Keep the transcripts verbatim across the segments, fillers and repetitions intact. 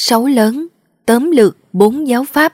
Sáu lớn, tóm lược bốn giáo pháp.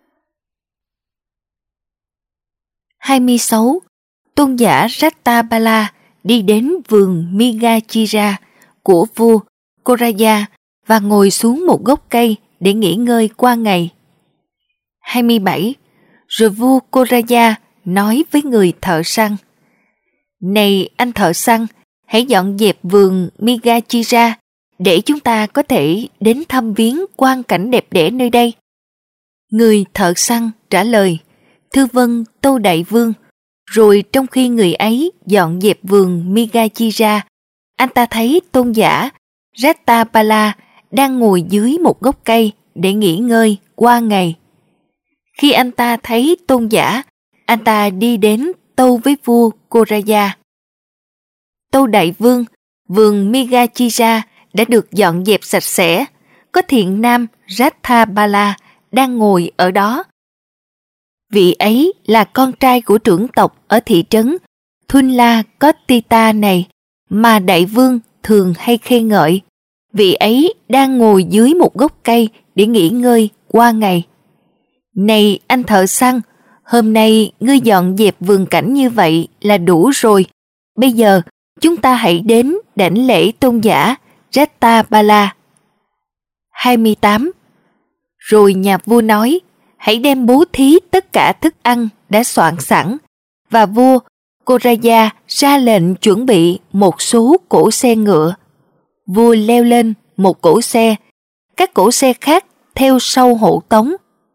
hai mươi sáu. Tôn giả Rattabala đi đến vườn Mrigajira của vua Koraya và ngồi xuống một gốc cây để nghỉ ngơi qua ngày. hai mươi bảy. Rồi vua Koraya nói với người thợ săn: Này anh thợ săn, hãy dọn dẹp vườn Mrigajira để chúng ta có thể đến thăm viếng quang cảnh đẹp đẽ nơi đây. Người thợ săn trả lời: Thưa vâng, tâu đại vương. Rồi trong khi người ấy dọn dẹp vườn Mrigajira, anh ta thấy tôn giả Rattabala đang ngồi dưới một gốc cây để nghỉ ngơi qua ngày. Khi anh ta thấy tôn giả, anh ta đi đến tâu với vua Koraya: Tâu đại vương, vườn Mrigajira đã được dọn dẹp sạch sẽ, có thiện nam Rattabala đang ngồi ở đó. Vị ấy là con trai của trưởng tộc ở thị trấn Thunla Kotita này mà đại vương thường hay khen ngợi. Vị ấy đang ngồi dưới một gốc cây để nghỉ ngơi qua ngày. Này anh thợ săn, hôm nay ngươi dọn dẹp vườn cảnh như vậy là đủ rồi. Bây giờ chúng ta hãy đến đảnh lễ tôn giả Rattabala. hai mươi tám. Rồi nhà vua nói: Hãy đem bố thí tất cả thức ăn đã soạn sẵn. Và vua Koraya ra lệnh chuẩn bị một số cỗ xe ngựa. Vua leo lên một cỗ xe, các cỗ xe khác theo sau hộ tống.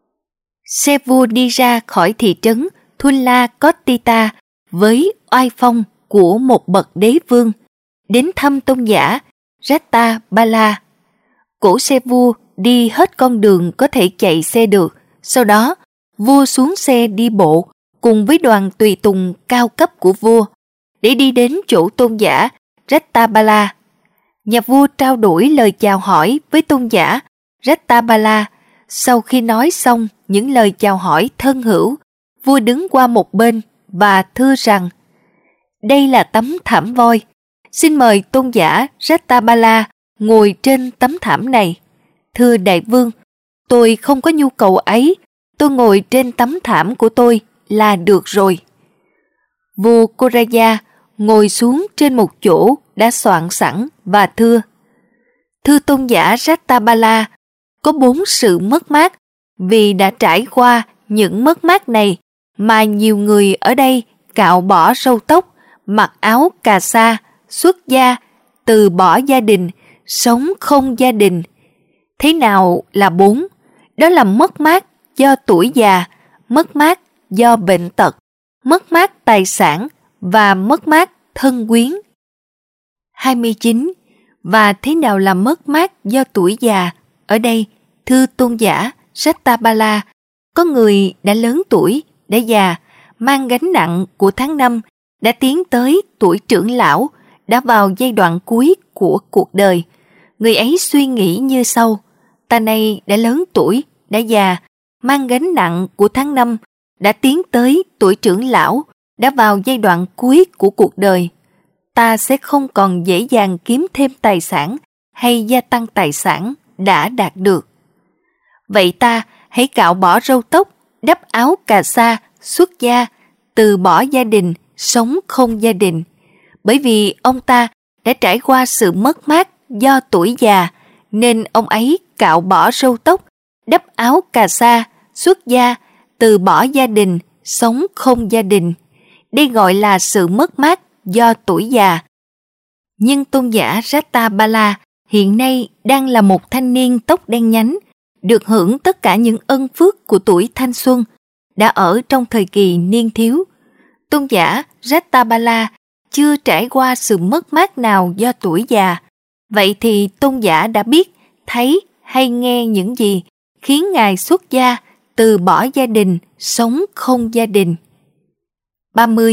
Xe vua đi ra khỏi thị trấn Thunla Kotita với oai phong của một bậc đế vương, đến thăm tôn giả Rattabala. Cỗ xe vua đi hết con đường có thể chạy xe được. Sau đó, vua xuống xe đi bộ cùng với đoàn tùy tùng cao cấp của vua để đi đến chỗ tôn giả Rattabala. Nhà vua trao đổi lời chào hỏi với tôn giả Rattabala. Sau khi nói xong những lời chào hỏi thân hữu, vua đứng qua một bên và thưa rằng: Đây là tấm thảm voi. Xin mời tôn giả Rattabala ngồi trên tấm thảm này. Thưa đại vương, tôi không có nhu cầu ấy, tôi ngồi trên tấm thảm của tôi là được rồi. Vua Koraya ngồi xuống trên một chỗ đã soạn sẵn và thưa: Thưa tôn giả Rattabala, có bốn sự mất mát. Vì đã trải qua những mất mát này mà nhiều người ở đây cạo bỏ râu tóc, mặc áo cà sa, xuất gia, từ bỏ gia đình, sống không gia đình. Thế nào là bốn? Đó là mất mát do tuổi già, mất mát do bệnh tật, mất mát tài sản và mất mát thân quyến. hai mươi chín. Và thế nào là mất mát do tuổi già? Ở đây, thưa tôn giả Rattabala, có người đã lớn tuổi, đã già, mang gánh nặng của tháng năm, đã tiến tới tuổi trưởng lão, đã vào giai đoạn cuối của cuộc đời. Người ấy suy nghĩ như sau: Ta này đã lớn tuổi, đã già, mang gánh nặng của tháng năm, đã tiến tới tuổi trưởng lão, đã vào giai đoạn cuối của cuộc đời. Ta sẽ không còn dễ dàng kiếm thêm tài sản hay gia tăng tài sản đã đạt được. Vậy ta hãy cạo bỏ râu tóc, đắp áo cà sa, xuất gia, từ bỏ gia đình, sống không gia đình. Bởi vì ông ta đã trải qua sự mất mát do tuổi già, nên ông ấy cạo bỏ râu tóc, đắp áo cà sa, xuất gia, từ bỏ gia đình, sống không gia đình. Đây gọi là sự mất mát do tuổi già. Nhưng tôn giả Rattabala hiện nay đang là một thanh niên tóc đen nhánh, được hưởng tất cả những ân phước của tuổi thanh xuân, đã ở trong thời kỳ niên thiếu. Tôn giả Rattabala chưa trải qua sự mất mát nào do tuổi già. Vậy thì tôn giả đã biết, thấy hay nghe những gì khiến ngài xuất gia, từ bỏ gia đình, sống không gia đình. ba mươi.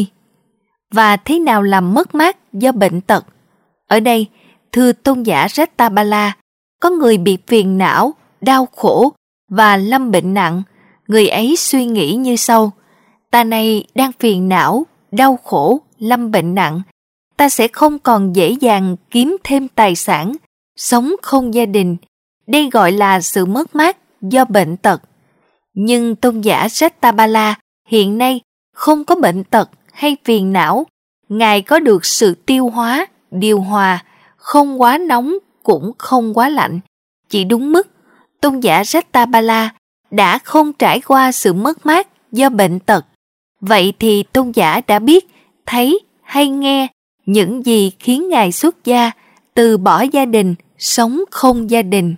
Và thế nào là mất mát do bệnh tật? Ở đây, thưa tôn giả Rattabala, có người bị phiền não, đau khổ và lâm bệnh nặng. Người ấy suy nghĩ như sau: Ta này đang phiền não, đau khổ, lâm bệnh nặng. Ta sẽ không còn dễ dàng kiếm thêm tài sản, sống không gia đình. đây gọi là sự mất mát do bệnh tật. Nhưng tôn giả Jattabala hiện nay không có bệnh tật hay phiền não. Ngài có được sự tiêu hóa, điều hòa, không quá nóng cũng không quá lạnh, chỉ đúng mức. Tôn giả Jattabala đã không trải qua sự mất mát do bệnh tật. Vậy thì tôn giả đã biết, thấy hay nghe những gì khiến Ngài xuất gia, từ bỏ gia đình, sống không gia đình.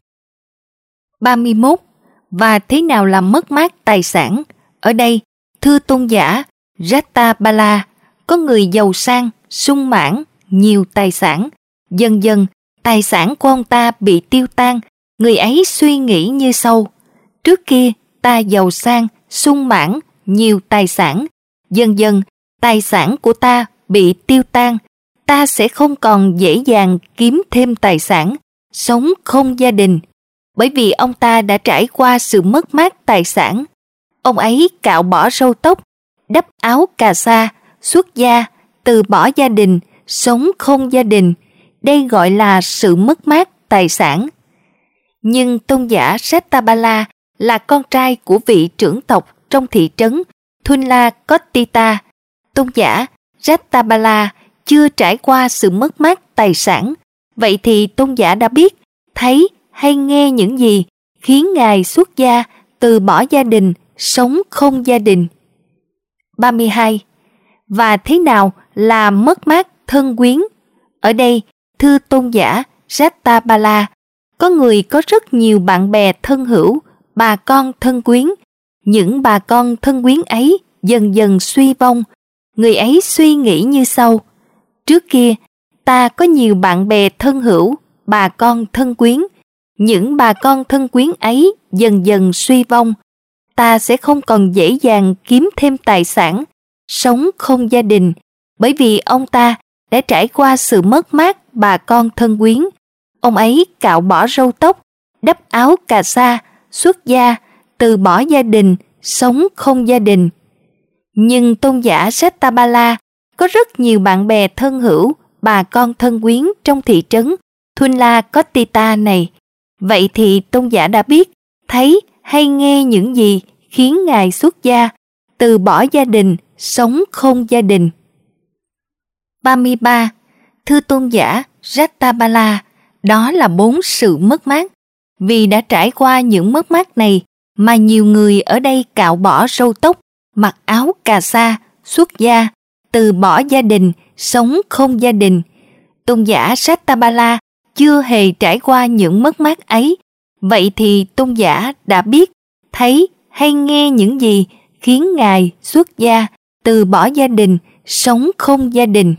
ba mươi mốt. Và thế nào là mất mát tài sản? Ở đây, thưa tôn giả Jattabala, có người giàu sang, sung mãn, nhiều tài sản. Dần dần, tài sản của ông ta bị tiêu tan. Người ấy suy nghĩ như sau: trước kia ta giàu sang, sung mãn, nhiều tài sản. Dần dần, tài sản của ta bị tiêu tan. Ta sẽ không còn dễ dàng kiếm thêm tài sản, sống không gia đình. Bởi vì ông ta đã trải qua sự mất mát tài sản. Ông ấy cạo bỏ râu tóc, đắp áo cà sa, xuất gia, từ bỏ gia đình, sống không gia đình. Đây gọi là sự mất mát tài sản. Nhưng tôn giả Jattabala là con trai của vị trưởng tộc trong thị trấn Thullakotita. Tôn giả Jattabala chưa trải qua sự mất mát tài sản. Vậy thì tôn giả đã biết, thấy hay nghe những gì khiến Ngài xuất gia, từ bỏ gia đình, sống không gia đình. ba mươi hai. Và thế nào là mất mát thân quyến? Ở đây, thưa tôn giả Jattabala, có người có rất nhiều bạn bè thân hữu, bà con thân quyến. Những bà con thân quyến ấy dần dần suy vong. Người ấy suy nghĩ như sau: trước kia, ta có nhiều bạn bè thân hữu, bà con thân quyến. Những bà con thân quyến ấy dần dần suy vong. Ta sẽ không còn dễ dàng kiếm thêm tài sản, sống không gia đình, bởi vì ông ta đã trải qua sự mất mát bà con thân quyến. Ông ấy cạo bỏ râu tóc, đắp áo cà sa, xuất gia, từ bỏ gia đình, sống không gia đình. Nhưng tôn giả Jattabala có rất nhiều bạn bè thân hữu, bà con thân quyến trong thị trấn Thullakotita này. Vậy thì tôn giả đã biết, thấy hay nghe những gì khiến Ngài xuất gia, từ bỏ gia đình, sống không gia đình. ba mươi ba. Thưa tôn giả Jattabala, đó là bốn sự mất mát. Vì đã trải qua những mất mát này mà nhiều người ở đây cạo bỏ râu tóc, mặc áo cà sa, xuất gia, từ bỏ gia đình, sống không gia đình. Tôn giả Jattabala chưa hề trải qua những mất mát ấy. Vậy thì tôn giả đã biết, thấy hay nghe những gì khiến Ngài xuất gia, từ bỏ gia đình, sống không gia đình.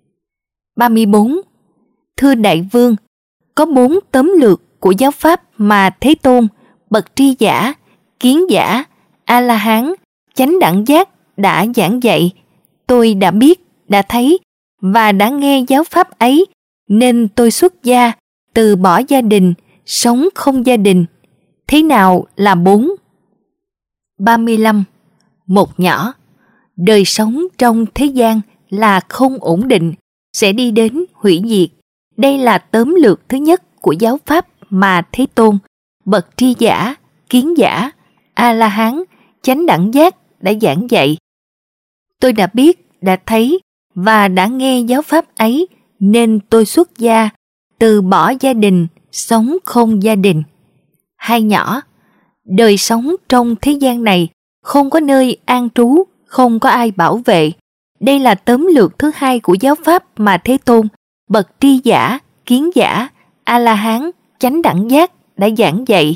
ba mươi bốn. Thưa Đại Vương, có bốn tóm lược của giáo pháp mà Thế Tôn, bậc tri giả, kiến giả, A-la-hán, chánh đẳng giác đã giảng dạy. Tôi đã biết, đã thấy và đã nghe giáo pháp ấy, nên tôi xuất gia, từ bỏ gia đình, sống không gia đình. Thế nào là bốn? ba mươi lăm. Một nhỏ. Đời sống trong thế gian là không ổn định, sẽ đi đến hủy diệt. Đây là tóm lược thứ nhất của giáo pháp mà Thế Tôn, bậc tri giả, kiến giả, A-la-hán, chánh đẳng giác đã giảng dạy. Tôi đã biết, đã thấy và đã nghe giáo pháp ấy, nên tôi xuất gia, từ bỏ gia đình, sống không gia đình. Hai nhỏ. Đời sống trong thế gian này không có nơi an trú, không có ai bảo vệ. Đây là tóm lược thứ hai của giáo pháp mà Thế Tôn, bậc tri giả, kiến giả, A-la-hán, chánh đẳng giác đã giảng dạy.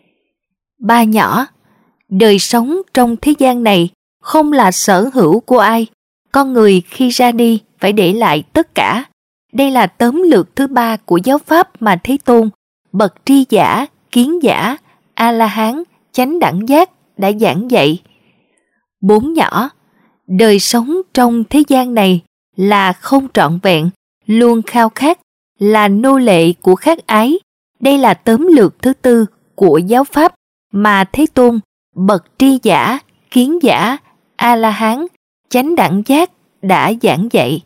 Ba nhỏ. Đời sống trong thế gian này không là sở hữu của ai. Con người khi ra đi phải để lại tất cả. Đây là tóm lược thứ ba của giáo pháp mà Thế Tôn, bậc tri giả, kiến giả, A-la-hán, chánh đẳng giác đã giảng dạy. Bốn nhỏ. Đời sống trong thế gian này là không trọn vẹn, luôn khao khát, là nô lệ của khát ái. Đây là tóm lược thứ tư của giáo pháp mà Thế Tôn, bậc tri giả, kiến giả, A-la-hán, chánh đẳng giác đã giảng dạy.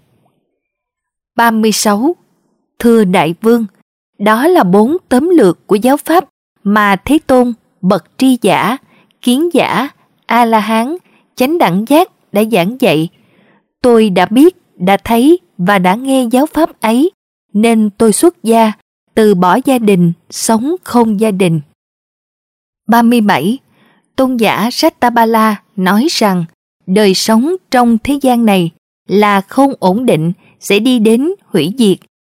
ba mươi sáu. Thưa Đại Vương, đó là bốn tóm lược của giáo pháp mà Thế Tôn, bậc tri giả, kiến giả, A-la-hán, chánh đẳng giác đã giảng dạy. Tôi đã biết, đã thấy và đã nghe giáo pháp ấy, nên tôi xuất gia, từ bỏ gia đình, sống không gia đình. ba mươi bảy. Tôn giả Sattapala nói rằng đời sống trong thế gian này là không ổn định, sẽ đi đến hủy diệt.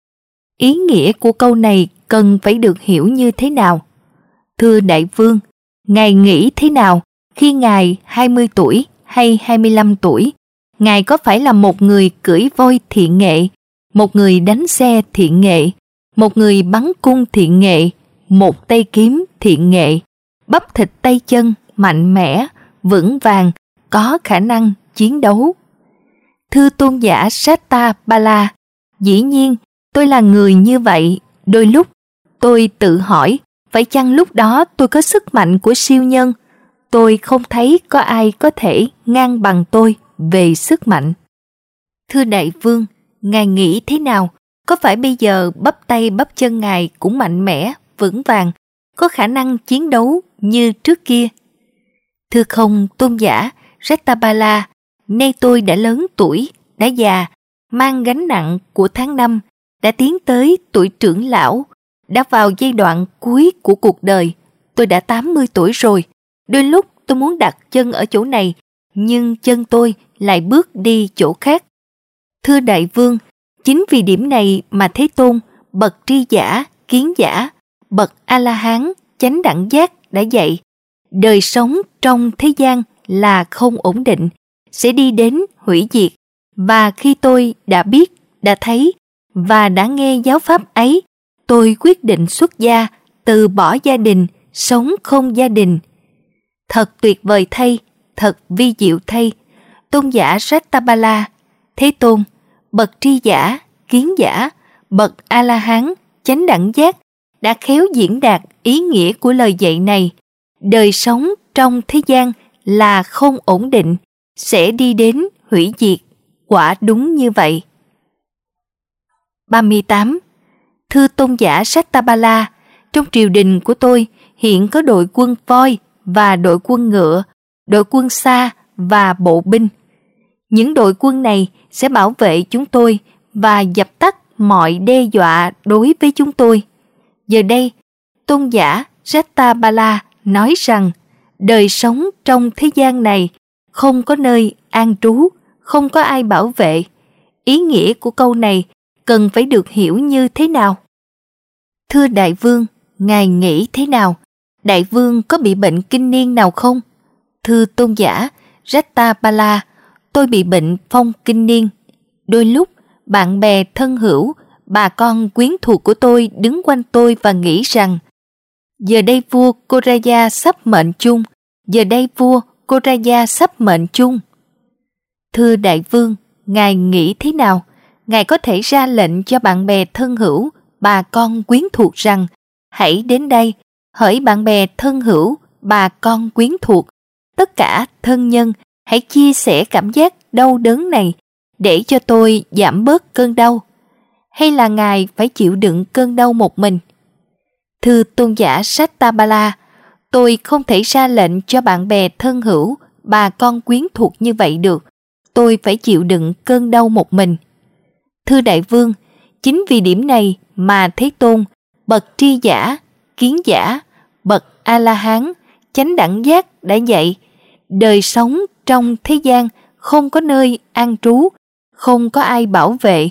Ý nghĩa của câu này cần phải được hiểu như thế nào? Thưa Đại Vương, Ngài nghĩ thế nào khi Ngài hai mươi tuổi hay hai mươi lăm tuổi? Ngài có phải là một người cưỡi voi thiện nghệ, một người đánh xe thiện nghệ, một người bắn cung thiện nghệ, một tay kiếm thiện nghệ, bắp thịt tay chân mạnh mẽ, vững vàng, có khả năng chiến đấu? Thưa Tôn giả Sattapala, dĩ nhiên tôi là người như vậy. Đôi lúc tôi tự hỏi, phải chăng lúc đó tôi có sức mạnh của siêu nhân? Tôi không thấy có ai có thể ngang bằng tôi về sức mạnh. Thưa Đại Vương, Ngài nghĩ thế nào? Có phải bây giờ bắp tay bắp chân Ngài cũng mạnh mẽ, vững vàng, có khả năng chiến đấu như trước kia? Thưa không, Tôn giả Sattapala, nay tôi đã lớn tuổi, đã già, mang gánh nặng của tháng năm, đã tiến tới tuổi trưởng lão, đã vào giai đoạn cuối của cuộc đời. Tôi đã tám mươi tuổi rồi. Đôi lúc tôi muốn đặt chân ở chỗ này, nhưng chân tôi lại bước đi chỗ khác. Thưa Đại Vương, chính vì điểm này mà Thế Tôn, bậc tri giả, kiến giả, bậc A-la-hán, chánh đẳng giác đã dạy, đời sống trong thế gian là không ổn định, sẽ đi đến hủy diệt. Và khi tôi đã biết, đã thấy và đã nghe giáo pháp ấy, tôi quyết định xuất gia, từ bỏ gia đình, sống không gia đình. Thật tuyệt vời thay, thật vi diệu thay, Tôn giả Sattapala. Thế Tôn, bậc tri giả, kiến giả, bậc A-la-hán, chánh đẳng giác đã khéo diễn đạt ý nghĩa của lời dạy này. Đời sống trong thế gian là không ổn định, sẽ đi đến hủy diệt. Quả đúng như vậy. ba mươi tám. Thưa Tôn giả Sattapala, trong triều đình của tôi hiện có đội quân voi và đội quân ngựa, đội quân xa và bộ binh. Những đội quân này sẽ bảo vệ chúng tôi và dập tắt mọi đe dọa đối với chúng tôi. Giờ đây, Tôn giả Sattapala nói rằng đời sống trong thế gian này không có nơi an trú, không có ai bảo vệ. Ý nghĩa của câu này cần phải được hiểu như thế nào? Thưa Đại Vương, Ngài nghĩ thế nào? Đại Vương có bị bệnh kinh niên nào không? Thưa Tôn giả Sattapala, tôi bị bệnh phong kinh niên. Đôi lúc, bạn bè thân hữu, bà con quyến thuộc của tôi đứng quanh tôi và nghĩ rằng giờ đây vua Koraya sắp mệnh chung, giờ đây vua Koraya sắp mệnh chung. Thưa Đại Vương, Ngài nghĩ thế nào? Ngài có thể ra lệnh cho bạn bè thân hữu, bà con quyến thuộc rằng hãy đến đây, hỡi bạn bè thân hữu, bà con quyến thuộc, tất cả thân nhân, hãy chia sẻ cảm giác đau đớn này để cho tôi giảm bớt cơn đau. Hay là Ngài phải chịu đựng cơn đau một mình? Thưa Tôn giả Sattapala, tôi không thể ra lệnh cho bạn bè thân hữu, bà con quyến thuộc như vậy được. Tôi phải chịu đựng cơn đau một mình. Thưa Đại Vương, chính vì điểm này mà Thế Tôn, bậc tri giả, kiến giả, bậc A-la-hán, chánh đẳng giác đã dạy, đời sống trong thế gian không có nơi an trú, không có ai bảo vệ.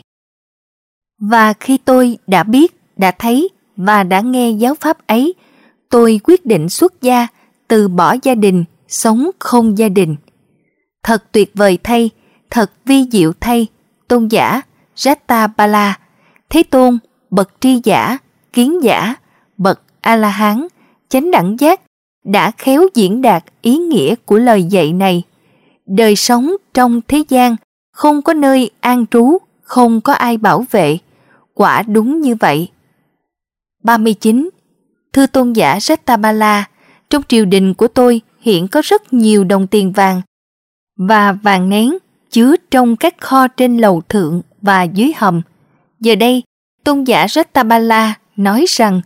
Và khi tôi đã biết, đã thấy và đã nghe giáo pháp ấy, tôi quyết định xuất gia, từ bỏ gia đình, sống không gia đình. Thật tuyệt vời thay, thật vi diệu thay, Tôn giả Sattapala. Thế Tôn, bậc tri giả, kiến giả, bậc A-la-hán, chánh đẳng giác đã khéo diễn đạt ý nghĩa của lời dạy này. Đời sống trong thế gian không có nơi an trú, không có ai bảo vệ. Quả đúng như vậy. ba mươi chín. Thưa Tôn giả Sattapala, trong triều đình của tôi hiện có rất nhiều đồng tiền vàng và vàng nén chứa trong các kho trên lầu thượng và dưới hầm. Giờ đây, Tôn giả Sattapala nói rằng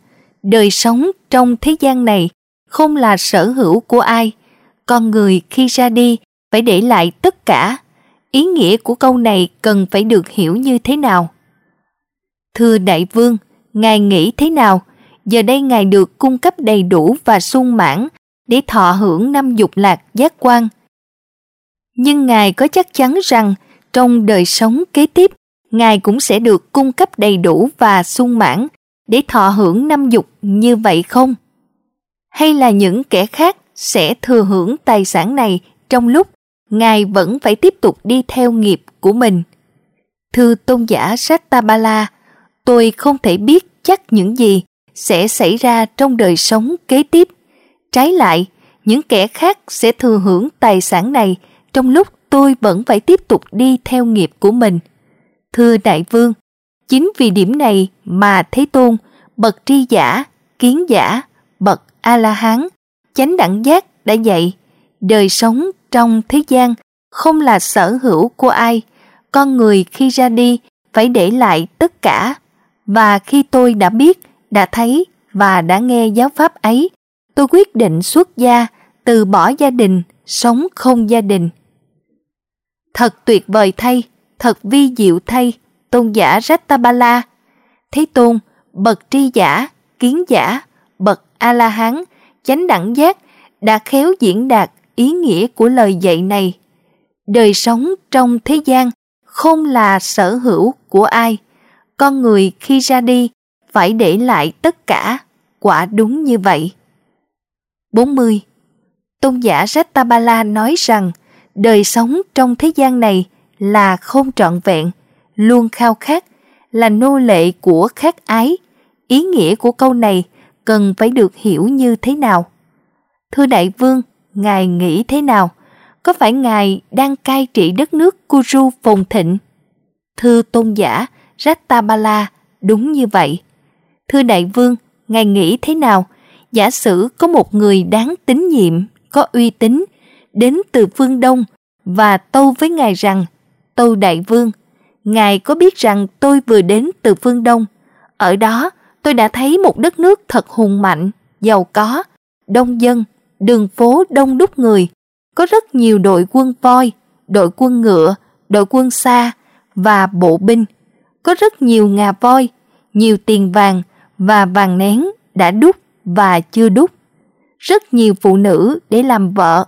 đời sống trong thế gian này không là sở hữu của ai. Con người khi ra đi phải để lại tất cả. Ý nghĩa của câu này cần phải được hiểu như thế nào? Thưa Đại Vương, Ngài nghĩ thế nào? Giờ đây Ngài được cung cấp đầy đủ và sung mãn để thọ hưởng năm dục lạc giác quan. Nhưng Ngài có chắc chắn rằng trong đời sống kế tiếp, Ngài cũng sẽ được cung cấp đầy đủ và sung mãn để thọ hưởng năm dục như vậy không? Hay là những kẻ khác sẽ thừa hưởng tài sản này trong lúc Ngài vẫn phải tiếp tục đi theo nghiệp của mình? Thưa tôn giả Sattapala, tôi không thể biết chắc những gì sẽ xảy ra trong đời sống kế tiếp. Trái lại, những kẻ khác sẽ thừa hưởng tài sản này trong lúc tôi vẫn phải tiếp tục đi theo nghiệp của mình. Thưa Đại Vương, chính vì điểm này mà Thế Tôn, bậc tri giả, kiến giả, bậc A-la-hán, chánh đẳng giác đã dạy, đời sống trong thế gian không là sở hữu của ai. Con người khi ra đi phải để lại tất cả. Và khi tôi đã biết, đã thấy và đã nghe giáo pháp ấy, tôi quyết định xuất gia, từ bỏ gia đình, sống không gia đình. Thật tuyệt vời thay, thật vi diệu thay, tôn giả Sattapala. Thế Tôn, bậc tri giả, kiến giả, bậc A-la-hán, chánh đẳng giác đã khéo diễn đạt ý nghĩa của lời dạy này. Đời sống trong thế gian không là sở hữu của ai. Con người khi ra đi phải để lại tất cả, quả đúng như vậy. bốn mươi. Tôn giả Sattapala nói rằng đời sống trong thế gian này là không trọn vẹn, luôn khao khát, là nô lệ của khát ái. Ý nghĩa của câu này cần phải được hiểu như thế nào? Thưa Đại Vương, Ngài nghĩ thế nào? Có phải Ngài đang cai trị đất nước Kuru phồn thịnh? Thưa tôn giả Sattapala, đúng như vậy. Thưa Đại Vương, Ngài nghĩ thế nào? Giả sử có một người đáng tín nhiệm, có uy tín, đến từ phương Đông và tâu với Ngài rằng, tâu Đại Vương, Ngài có biết rằng tôi vừa đến từ phương Đông. Ở đó tôi đã thấy một đất nước thật hùng mạnh, giàu có, đông dân, đường phố đông đúc người, có rất nhiều đội quân voi, đội quân ngựa, đội quân xa và bộ binh. Có rất nhiều ngà voi, nhiều tiền vàng và vàng nén đã đúc và chưa đúc. Rất nhiều phụ nữ để làm vợ.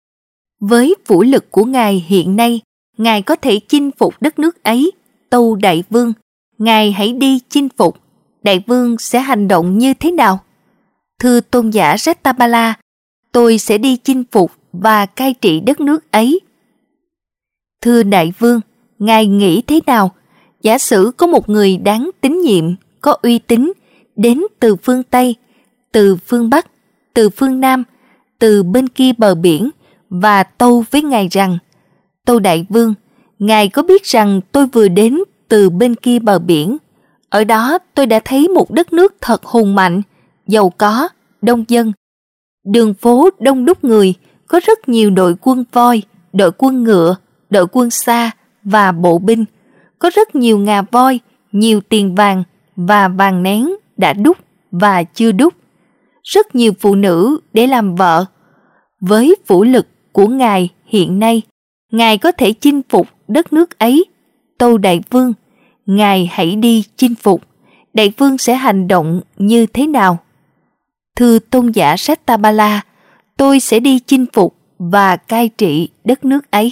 Với vũ lực của Ngài hiện nay, Ngài có thể chinh phục đất nước ấy. Tâu Đại Vương, Ngài hãy đi chinh phục. Đại Vương sẽ hành động như thế nào? Thưa tôn giả Sattapala, tôi sẽ đi chinh phục và cai trị đất nước ấy. Thưa Đại Vương, Ngài nghĩ thế nào? Giả sử có một người đáng tín nhiệm, có uy tín, đến từ phương Tây, từ phương Bắc, từ phương Nam, từ bên kia bờ biển, và tâu với Ngài rằng, tâu Đại Vương, Ngài có biết rằng tôi vừa đến từ bên kia bờ biển. Ở đó tôi đã thấy một đất nước thật hùng mạnh, giàu có, đông dân. Đường phố đông đúc người, có rất nhiều đội quân voi, đội quân ngựa, đội quân xa và bộ binh. Có rất nhiều ngà voi, nhiều tiền vàng và vàng nén đã đúc và chưa đúc. Rất nhiều phụ nữ để làm vợ. Với vũ lực của Ngài hiện nay, Ngài có thể chinh phục đất nước ấy. Tâu Đại Vương, Ngài hãy đi chinh phục. Đại Vương sẽ hành động như thế nào? Thưa tôn giả Sattapala, tôi sẽ đi chinh phục và cai trị đất nước ấy.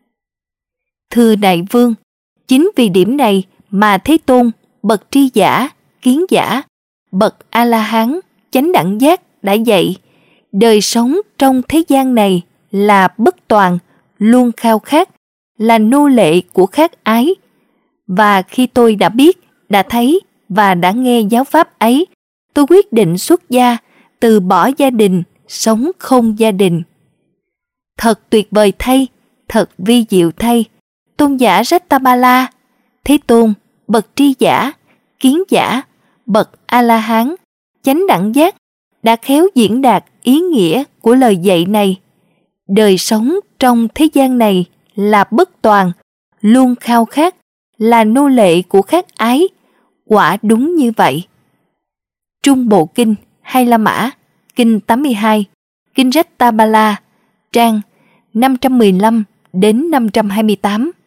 Thưa Đại Vương, chính vì điểm này mà Thế Tôn, bậc tri giả, kiến giả, bậc A-la-hán, chánh đẳng giác đã dạy, đời sống trong thế gian này là bất toàn, luôn khao khát, là nô lệ của khát ái. Và khi tôi đã biết, đã thấy và đã nghe giáo pháp ấy, tôi quyết định xuất gia, từ bỏ gia đình, sống không gia đình. Thật tuyệt vời thay, thật vi diệu thay, tôn giả Sattapala. Thế Tôn, bậc tri giả, kiến giả, bậc A-la-hán, chánh đẳng giác đã khéo diễn đạt ý nghĩa của lời dạy này. Đời sống trong thế gian này là bất toàn, luôn khao khát, là nô lệ của khát ái. Quả đúng như vậy. Trung Bộ Kinh hay La Mã, Kinh tám mươi hai, Kinh Rettabala, trang năm trăm mười lăm đến năm trăm hai mươi tám,